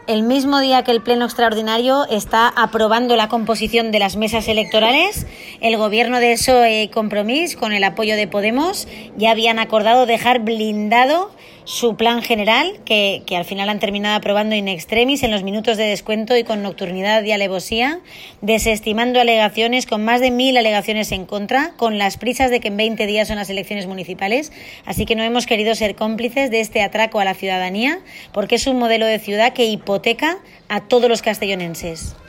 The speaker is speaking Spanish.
El mismo día que el Pleno Extraordinario está aprobando la composición de las mesas electorales, el Gobierno de PSOE y Compromís, con el apoyo de Podemos, ya habían acordado dejar blindado su plan general, que al final han terminado aprobando in extremis en los minutos de descuento y con nocturnidad y alevosía, desestimando alegaciones, con más de 1.000 alegaciones en contra, con las prisas de que en 20 días son las elecciones municipales. Así que no hemos querido ser cómplices de este atraco a la ciudadanía, porque es un modelo de ciudad que hipoteca a todos los castellonenses.